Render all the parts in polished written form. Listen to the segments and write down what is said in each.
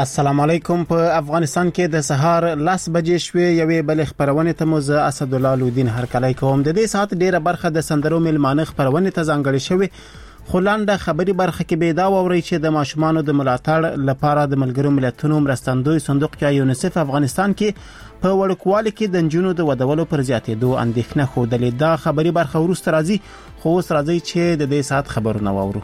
السلام علیکم. په افغانستان کې د سهار 10 بجې شوې یوې بل خبرونه ته موزه اسد الله لودین هرکلی کوم. د دې ساعت ډیره برخه د سندرو ملمانه خبرونه ته ځانګړې شوې، خو لاندې خبري برخه کې به دا ووري چې د ماشومانو د ملاتړ لپاره د ملګرو ملتونو مرستندوی صندوق یا یونیسف افغانستان کې په وړوکوالي کې د نجونو د ودولو پر زیاتېدو اندېښنه خوده. دا خبري برخه ورسته راځي، خو اوس راځي چې د دې ساعت خبرونه وورو.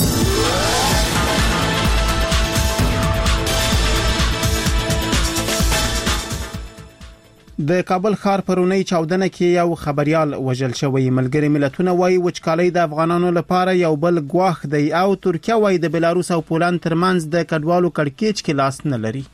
د کابل ښار پرونی چاودنه کې یو خبريال وژل شوی. ملګری ملتونه وايي وچکالي د افغانانو لپاره یو بل ګواښ دی او ترکیه وايي د بلاروس او پولند ترمنځ د کډوالو کړکېچ کې لاس نه لري.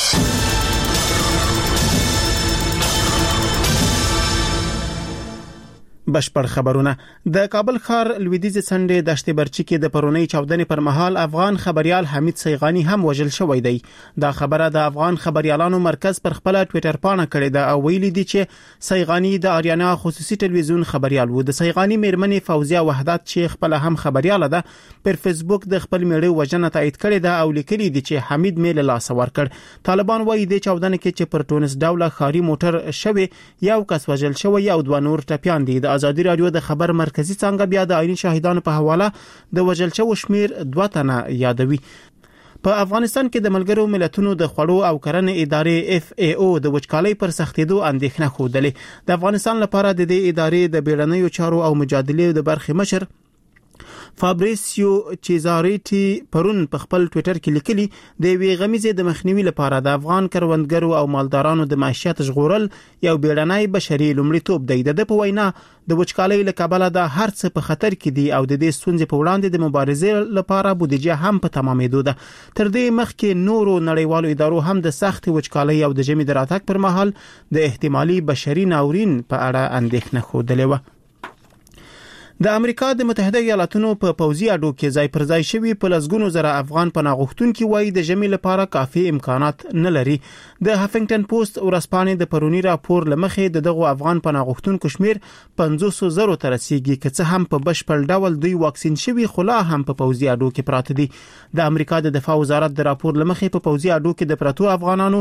بشپړ خبرونه. د کابل ښار لویدیځ څنډې دشت برچی کې د پرونی چاودنې پر مهال افغان خبريال حمید سیغانی هم وژل شوی دی. دا خبره د افغان خبريالانو مرکز پر خپل ټوئیټر پاڼه کړې ده او ویلي دي چې سیغانی د آریانا خصوصي ټلویزیون خبريال و. د سیغانی میرمنې فوزیه وحدت چې خپل هم خبرياله ده پر فیسبوک د خپل میړه وژنه تایید کړې ده او لیکلي دي چې حمید میل لاس ورکړ. طالبان وايي د چاودنې کې چې پر ټونس ډوله خاري موټر شوی یو کس وژل شوی او دوه نور ټپيان دي. ازادي رادیو د خبر مرکزی څنګه بیا د عیني شاهدانو په حواله د وژل شوو شمیر 2 تنه یادوي. په افغانستان کې د ملګرو ملتونو د خوړو او کرنې ادارې FAO د وچکالۍ پر سختېدو اندېښنه خوده. د افغانستان لپاره د دې ادارې د بیړنیو چارو او مجادلې د برخې مشر فابریسیو چیزاریټي پرون په خپل ټوئیټر کې لیکلي د وی غمیزه د مخنیوي لپاره د افغان کروندګرو او مالدارانو د معیشت ژغورل یو بیړنی بشري لومړیتوب دی. د په وینا د وچکالۍ لکبله د هر څه په خطر کې دي او د دې ستونزې په وړاندې د مبارزې لپاره بودیجه هم په تمامېدو ده. تر دې مخکې نورو نړیوالو ادارو هم د سخت وچکالۍ او د ژمي د راتګ پر مهال د احتمالي بشري ناورین په اړه اندېښنه خوده و. د امریکا د متحده ایالاتونو په پوځي اډو کې ځای پر ځای شوی په لسګونو زره افغان پناهغښتونکو وایي د ژمي لپاره کافي امکانات نه لري. د هافنګټن پوسټ ورځپاڼې د پرونی راپور لمخې دغه افغان پناهغښتونکو شمیر 500,000 ته رسیدي، که څه هم په بشپړ ډول دوی واکسین شوي خلا هم په پوځي اډو کې پراته دي. د امریکا د دفاع وزارت د راپور لمخې په پوځي اډو کې د پراتو افغانانو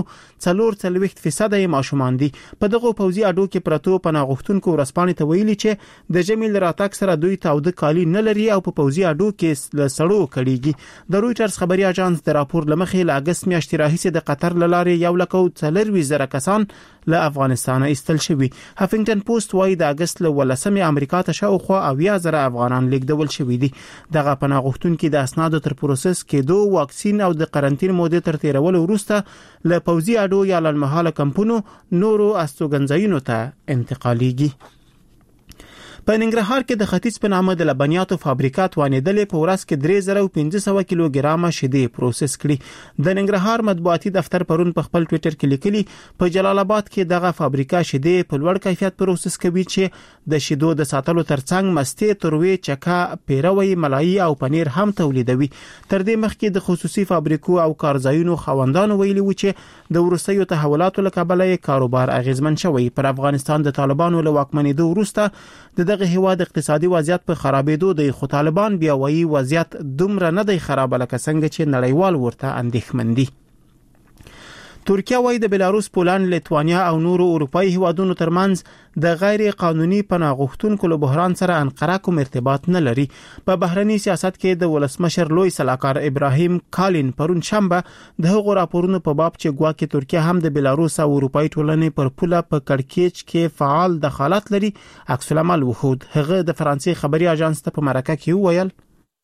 44% ماشومان دي. په دغه پوځي اډو کې پراتو پناهغښتونکو ورځپاڼې ته ویلي چې د ژمي لراتک سره دوی تاوده کالی نه لري او په پوځي اډو کې له سړو کړيږي. د رويټرز خبري اژانس د راپور لمخې له اگست میاشتې راهیسې د قطر لارې 1,40,000 کسان له افغانستان ایستل شوي. هافنګټن پوسټ وايي د اگست له 18 امریکا ته شاوخوا 90,000 افغانان لیږدول شوي دي. دغه پناهغښتونکو د اسنادو تر پروسس کېدو، واکسین او د قرنټین مودې تر تیرولو وروسته له پوځي اډو یا لړمحاله کمپونو نورو استوګنځایونو ته انتقالیږي. په ننګرهار کې د ختیځ په نامه د لبنیاتو فابریکه توانېدلې په ورځ کې 3500 کیلوګرامه شیدې پروسس کړي. د ننګرهار مطبوعاتي دفتر پرون په خپل ټوئیټر کې لیکلي په جلال آباد کې دغه فابریکه شیدې په لوړ کیفیت پروسس کوي چې د شیدو د ساتلو ترڅنګ مستې، تروي، چکه، پیروي، ملایی او پنیر هم تولیدوي. تر دې مخکې د خصوصي فابریکو او کارځایونو خاوندانو ویلي و چې د وروستیو تحولاتو لکبله کاروبار اغیزمن شوی. پر افغانستان د طالبانو له واکمنېدو وروسته دغه هیواد اقتصادي وضعیت په خرابېدو دی، خو طالبان بیا وایي وضعیت دومره نه دی خراب لکه څنګه چې نړیوال ورته اندېښمن دي. ترکیه وايي د بلاروس، پولند، لیتوانیا او نورو اروپایي هیوادونو ترمنځ د غیر قانوني پناهغښتونکو له بحران سره انقره کوم ارتباط نه لري. په بهرني سیاست کې د ولسمشر لوی سلاکار ابراهیم کالین پرون شنبه د هغو راپورونو په باب چې ګواکې ترکیه هم د بلاروس او اروپایي ټولنې پر پوله په کړکېچ کې فعال دخالت لري عکس العمل وښود. هغه د فرانسې خبري اژانس ته په مرکه کې وویل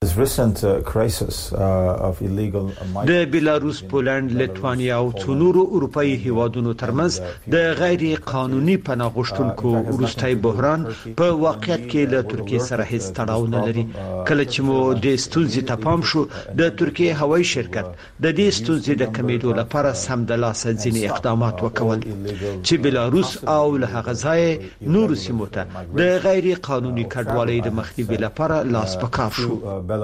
د بلاروس، پولند، لیتوانیا او څو نورو اروپایي هیوادونو ترمنځ د غیر قانوني پناهغښتونکو وروستي بحران په واقعیت کې له ترکیه سره هیڅ تړاو نه لري. کله چې مو د ستونزې ته پام شو، د ترکیه هوایي شرکت د دې ستونزې د کمیدو لپاره سمدلاسه ځینې اقدامات وکول چې بلاروس او له هغه ځای نورو سیمو ته د غیر قانوني کډوالۍ د مخنیوي لپاره لاس په کار شو.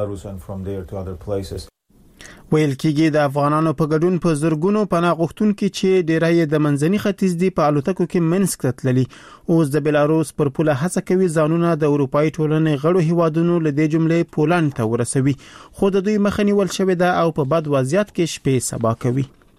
ویل کېږي د افغانانو په ګډون په زرګونو پناهغښتونکو چې ډیری د منځني ختیځ دی په الوتکو کې منسک ته تللي، اوس د بلاروس پر پوله هڅه کوي ځانونه د اروپایي ټولنې غړو هیوادونو له دې جملې پولند ته ورسوي، خو د دوی مخه نیول شوې ده او په بد وضعیت کې شپې سبا کوي.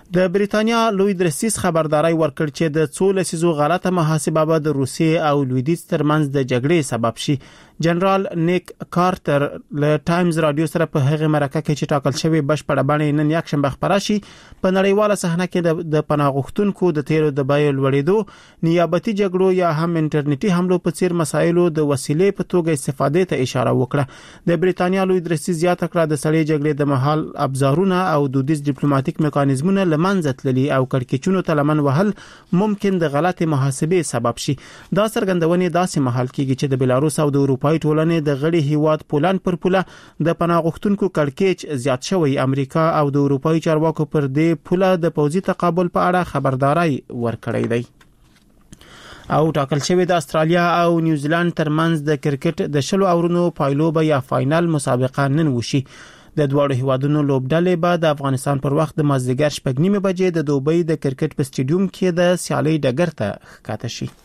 د بریتانیا لوی درسیس خبرداري ورکړ چې د 2 لسیزو غلطه محاسبه به د روسیې او لویدیځ ترمنځ د جګړې سبب شي. جنرال نیک کارټر له ټایمز رادیو سره په هغه مرکه کې چې ټاکل شوی بشپړ باندې نن یک شنبه خبره شي په نړیواله صحنه کې د پناه غوښتونکو د تیرو د بیو لوړېدو، نیابتي جګړو یا هم انټرنیټي حملو په څیر مسایلو د وسیلې په توګه استفادې ته اشاره وکړه. د بریتانیا لوی درسیس زیاته کړه د سړې جګړې د مهال ابزارونه او دودیز ډیپلوماټیک میکانیزمونه لمنځه تللي او کړکېچونو ته لمن وهل ممکن د غلطه محاسبې سبب شي. دا څرګندونه داسې محل کېږي چې د بلاروس او د اروپای ټولنې د غړي هیواد پولند پر پوله د پناه غوښتونکو کړکېچ زیات شوی. امریکا او د اروپای چارواکو پر دې پوله د پوځي تقابل په اړه خبرداري ورکړې ده. او ټاکل شوی د استرالیا او نیوزیلند ترمنځ د کرکټ د 20 اورونو پایلوبه یا فائنل مسابقه نن وشي. د دواړو هیوادونو لوبډلې به د افغانستان پر وخت د مازدیګر 6:30 بجې د دوبۍ د کرکټ په سټیډیوم کې د سیالي ډګر ته ښکته شي.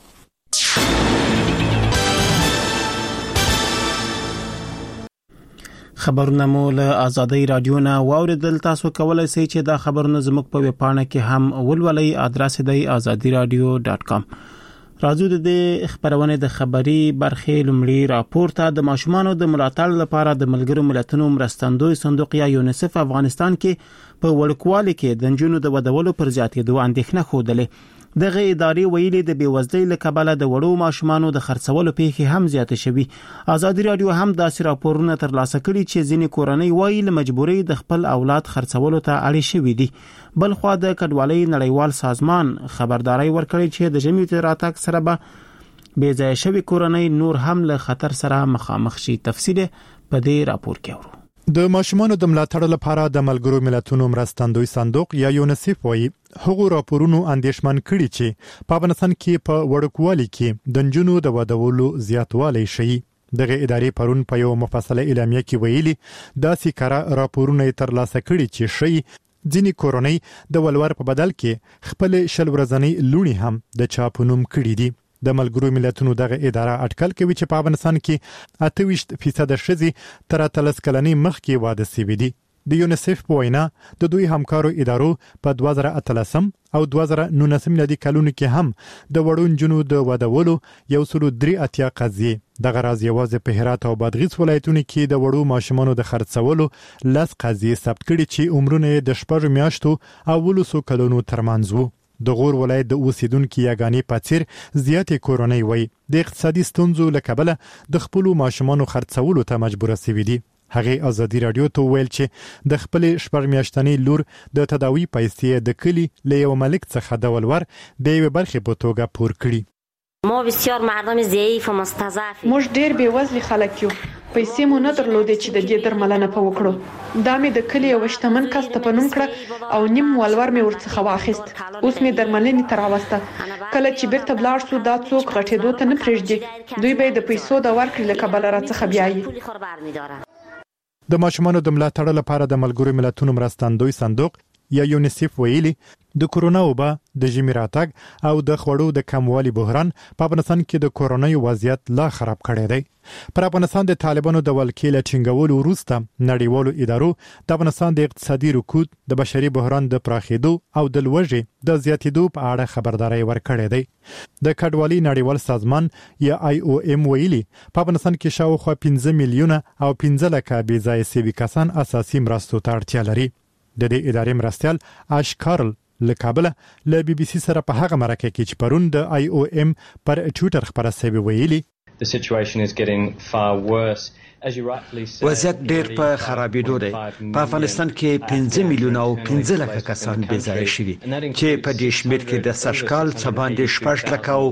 خبرونه مو له آزادۍ رادیو نه واوریدل. تاسو کولای شئ چې دا خبرونه زموږ په ویب پاڼه کې هم ولولئ. ادرس دی azadiradio.com. راځو د خبرونه د خبري برخې لومړی راپورته. د ماشومانو د ملاتړ لپاره د ملګرو ملتونو مرستندوی صندوق یا یونیسف افغانستان کې په وړکوالي کې د جنونو د ودولو پر زیاتېدو اندېښنه خوده. دغه ادارې ویلي د بیوزلۍ له کبله د وړو ماشومانو د خرڅولو پیښې هم زیات شوي. آزادي رادیو هم داسې راپورونه ترلاسه کړي چې ځینې کورنۍ وایي له مجبورۍ د خپل اولاد خرڅولو ته اړ شوي دي. بل خو د کډوالۍ نړیوال سازمان خبرداري ورکړي چې د جمعیت راتګ سره به بې ځای شوي کورنۍ نور هم له خطر سره مخامخ شي. تفصیل په دې راپور کې اورو. د ماشومانو د ملاتړ لپاره د ملګرو ملتونو مرستندوی صندوق یا یونیسف وایي هغه راپورونو اندېښمن کړي چې په افغانستان کې په وړکوالي کې د جنونو د ودولو زیاتوالی شي. دغه ادارې پرون په یو مفصله اعلامیه کې ویلي داسې کارا راپورونه ترلاسه کړي چې شي ځینې کورنۍ د ولور په بدل کې خپل شل ورځنی لونی هم د چاپونوم کړي دي. د ملګرو ملتونو دغه اداره اټکل کوي چې په افغانستان کې 28% ښځې تر 30 کلنۍ مخکې واده شوي دي. د یونیسف په وینا د دوی همکارو ادارو په 2013 او 2019 میلادي کلونو کې هم د وړو نجونو د ودولو 183 قضیې. دغه راز یوازې په هرات او بادغیس ولایتونو کې د وړو ماشومانو د خرڅولو 10 قضیې ثبت کړي چې عمرونه د 6 میاشتو او 12 کلونو ترمنځ وو. د غور ولایت د اوسیدونکو یاګانې پاتیر زیاتې کورنۍ وای د اقتصادي ستونزو له کبله د خپل ماشومانو خرڅولو ته مجبور شوي دي. هغه آزادي رادیو ته ویل چې د خپل شپږ میاشتنې لور د تداوی پیسې د کلی له یو ملک څخه د ولور د یو برخې په توګه پور کړي. ما بسیار مردم ضعیف و مستضعف موږ ډیر بیوزلي خلک یو. پیسې مو نه درلودې چې د دې درملنه په وکړو. دا مې د کلی یو شتمن کس ته پنوم کړه او نیم ولور مې ورڅخه واخیست. اوس مې درملنې تر اوسته. کله چې بیرته بلاړ شو دا څوک غټېدو ته نه پرېږدي. دوی به د پیسو د ورکړې له کبله راڅخه بیایي. د ماشومانو د ملاتړ لپاره د ملګرو ملتونو مرستندوی صندوق یا یونیسف ویلي د کورونا وبا د ژمي راتګ او د خوړو د کموالي بحران په افغانستان کې د کورونای وضعیت لا خراب کړی دی. پر افغانستان د طالبانو د ولکې له ټینګولو وروسته نړیوالو ادارو د افغانستان د اقتصادي رکود، د بشري بحران د پراخېدو او د لوږې د زیاتېدو په اړه خبرداري ورکړې ده. د کډوالۍ نړیوال سازمان یا IOM ویلي په افغانستان کې شاوخوا 15 میلیونه او 15 لک بې ځای سوي کسان اساسي مرستو ته اړتیا لري. د دې ادارې مرستيال آش کارل له کابل له BBC سره په هغه مرکه کې چې پرون د IOM پر ټویټر خبره شوی ویلي The situation is getting far worse. وضعیت ډیر په خرابېدو دی. په افغانستان کې 15 میلیونه او 15 لک کسان بې ځای شوي چې په دې شمېر کې د سږکال څه باندې 6 لک او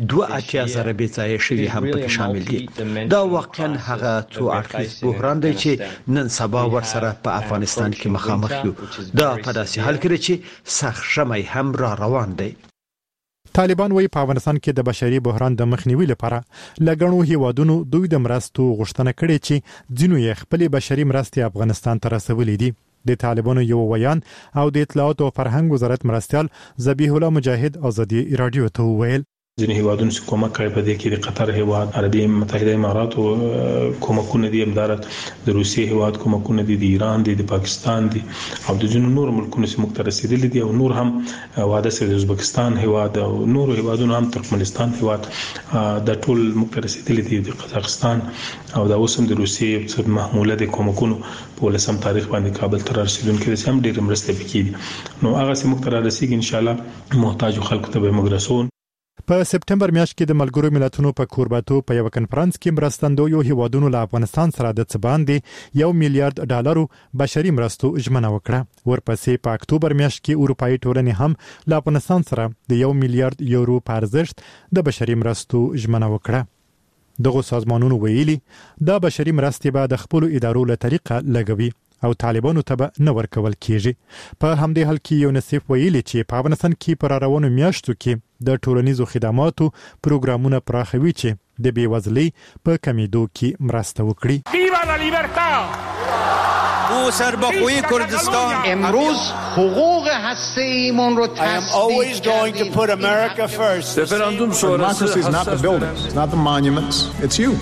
2.0 بې ځای شوي هم پکې شامل دي. دا واقعا هغه څو اړخیز بحران دی چې نن سبا ورسره په افغانستان کې مخامخ یو. دا په داسې حال کې چې سخت ژمی هم را روان دی. طالبان وایي په افغانستان کې د بشري بحران د مخنیوي لپاره لګڼو هیوادونو دوی د مرستو غوښتنه کړې چې ځینو یې خپل بشري مرستې افغانستان ته رسولې دي. د طالبانو یو ویان او د اطلاعات او فرهنګ وزارت مرستيال ذبیح الله مجاهد آزادي رادیو ته ویل ځینې هیوادونو چې کومک کوي په دې کې د قطر هیواد، عربي متحده امارات او کومکونه دي، امدارت د روسیې هیواد کومکونه دي، د ایران دي، د پاکستان دي او د ځینو نور ملکونو چې موږ ته رسیدلي دي او نور هم واده سره د ازبکستان هیواد او نور هیوادونو هم ترکمنستان هیواد د ټول موږ ته رسیدلي دي، د قزاقستان او د اوسم د روسیې محموله د کومکونو په لسم تاریخ باندې کابل ته رسیدونکو کې هم ډېر مرسته وکړي. نو هغه چې موږ ته رسیدي ان شاء الله محتاج خلکو ته به موږ رسون. په سپټمبر میاشت کې د ملګرو ملتونو په کورباتو په یو کنفرانس کې مرستندویو هیوادونو له افغانستان سره د څه باندې $1 میلیارډ بشري مرستو ژمنه وکړه. ورپسې په اکتوبر میاشت کې اروپאי ټولنې هم له افغانستان سره د $1 میلیارډ په ارزښت د بشري مرستو ژمنه وکړه. دغه سازمانونو ویلي دا بشري مرستې به د خپل ادارو له طریقه لګوي او طالبانو ته به نه ورکول کیږي. په همدې حال کې یونیسف ویلي چې په افغانستان کې پر روانو میاشتو کې د ټولنیزو خدماتو پروګرامونه پراخوي چې د بیوزلۍ په کمیدو کې مرسته وکړي. ویوا لا لیبرتا! او سربخوی کردستان امروز حقوق هسته‌ایمون رو I am always going to put America first. Referandum sonrası is not the buildings, it's not the monuments, it's you.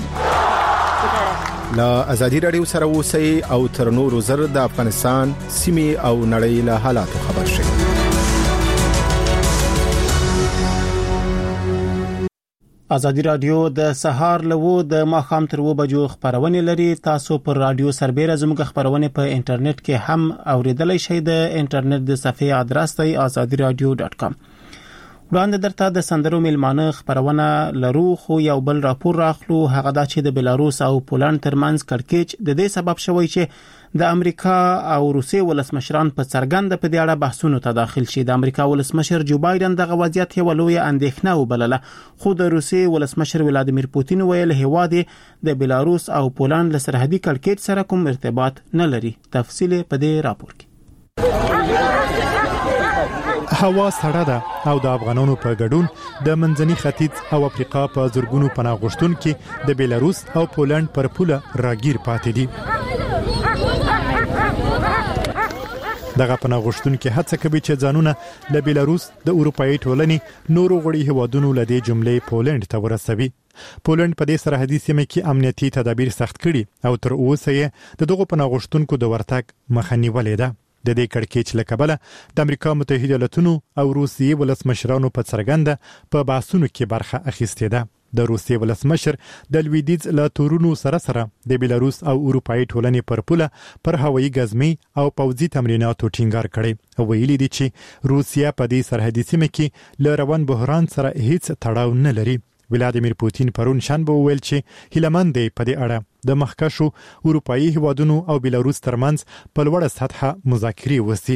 لا ازادي رادیو سره اوسئ او تر نورو زر د افغانستان سیمې او نړۍ له حالاتو خبر شئ. ازادي رادیو د سهار لوو د ماخام تر 2 بجو خبرونه لري. تاسو پر رادیو سربېره زموږ خبرونه په انټرنیټ کې هم اوریدلای شئ. د انټرنیټ د صفحې ادرس دی azadiradio.com. وړاندې درته د سندرو میلمانه خبرونه لرو، خو یو بل راپور راخلو. هغه دا چې د بلاروس او پولند ترمنځ کړکېچ د دې سبب شوی چې د امریکا او روسیې ولسمشران په څرګند په دې اړه بحثونو ته داخل شي. د امریکا ولسمشر جو بایدن دغه وضعیت یو لوی اندېښنه وبلله، خو د روسیې ولسمشر ولادیمیر پوتین ویل هیواد د بلاروس او پولند له سرحدي کړکېچ سره کوم ارتباط نه لري. تفصیل په دې راپور کې. هوا سړه ده او د افغانانو په ګډون د منځني ختیځ او افریقا په زورګونو پناه غوښتونکو د بلاروس او پولند پر پوله راګیر پاتې دي. دغه پناه غوښتونکو هڅه کوي چې ځانونه له بلاروس د اروپאי ټولنې نورو غړي هیوادونو له دې جملې پولند ته ورسوي. پولند په دې سرحدي سیمه کې امنیتي تدابیر سخت کړي او تر اوسه یې دغه پناه غوښتونکو د ورتګ مخه نیولې ده. د دې کړکېچ له کبله د امریکا متحده ایالاتونو او روسیې ولسمشرانو په څرګنده په بحثونو کې برخه اخیستې ده. د روسیې ولسمشر د لویدیز له تورونو سره د بلاروس او اروپאי ټولنې پر پوله پر هوایي ګزمي او پوځي تمریناتو ټینګار کړي او ویلي دي چې روسیا په دې سرحدي سیمه کې له روان بحران سره هیڅ تړاو نه لري. ولادیمیر پوتین پرون شنبه ویل چې هیلمند دی په دې اړه د مخکښو اروپאי هیوادونو او بلاروس ترمنځ په لوړه سطحه مذاکرې وشي.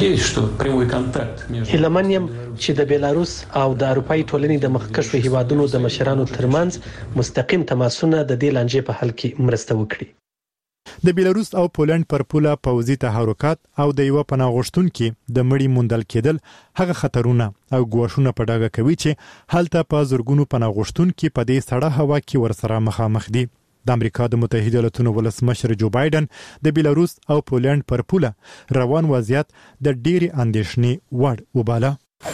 هیلمنیم چې د بلاروس او د اروپאי ټولنې د مخکښو هیوادونو د مشرانو ترمنځ مستقیم تماسونه د دې لانجې په حل کې مرسته وکړي. د بلاروس او پولند پر پوله پوځي تحرکات او د یو پناه غوښتونکو د مړی موندل کېدل هغه خطرونه او ګواښونه په ډاګه کوي چې هلته په زورګونو پناه غوښتونکو په دې سړه هوا کې ورسره مخامخ دي. د امریکا د متحده ایالاتونو ولسمشر جو بایدن د بلاروس او پولند پر پوله روان وضعیت د ډېری اندېښنې وړ وباله.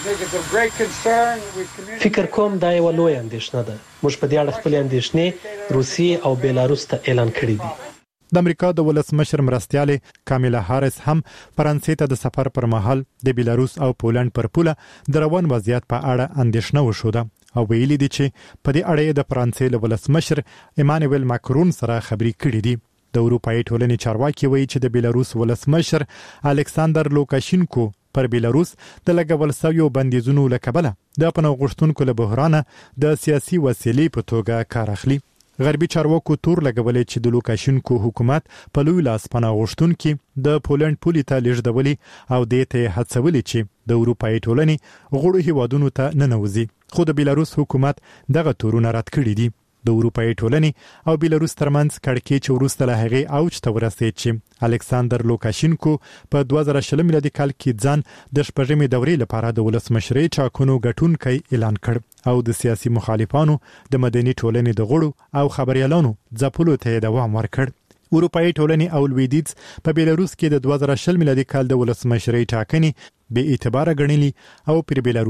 فکر کوم دا یو لوی اندېښنه ده. موږ په دې اړه خپل اندېښنې روسیې او بلاروس ته اعلان کړې دي. د امریکا د ولسمشر مرستیاله کامیلا هاریس هم فرانسې ته د سفر پر مهال د بلاروس او پولند پر پوله د روان وضعیت په اړه اندېښنه وشوده او ویلي دي چې په دې اړه د فرانسې له ولسمشر ایمانوئل ماکرون سره خبرې کړې دي. د اروپאי ټولنې چارواکي وایي چې د بلاروس ولسمشر الکساندر لوکاشینکو پر بلاروس د لګول شویو بندیزونو له کبله د پناه غوښتونکو له بحران د سیاسي وسیلې په توګه کار اخلي. غربي چارواکو تور لګولې چې د لوکاشینکو حکومت په لوی لاس پناه غوښتونکو د پولند پولې ته لیږدولي او د ته هڅولې چې د اروپאי ټولنې غړو هیوادونو ته ننوځي، خو د بلاروس حکومت دغه تورونه رد کړی دي. د اروپאי ټولنې او بلاروس ترمنځ کړکېچ وروسته له هغې اوج ته ورسېد چې الکساندر لوکاشینکو په 2020 میلادي کال کې ځان د شپږمې دورې لپاره د ولسمشرۍ ټاکنو ګټونکی اعلان کړ او د سیاسي مخالفانو د مدني ټولنې د غړو او خبريالانو ځپلو ته دوام ورکړ. اروپאי ټولنې او لویدیز په بلاروس کې د 2020 میلادي کال د ولسمشرۍ ټاکنې به اعتبار غنلي او پر بلاروس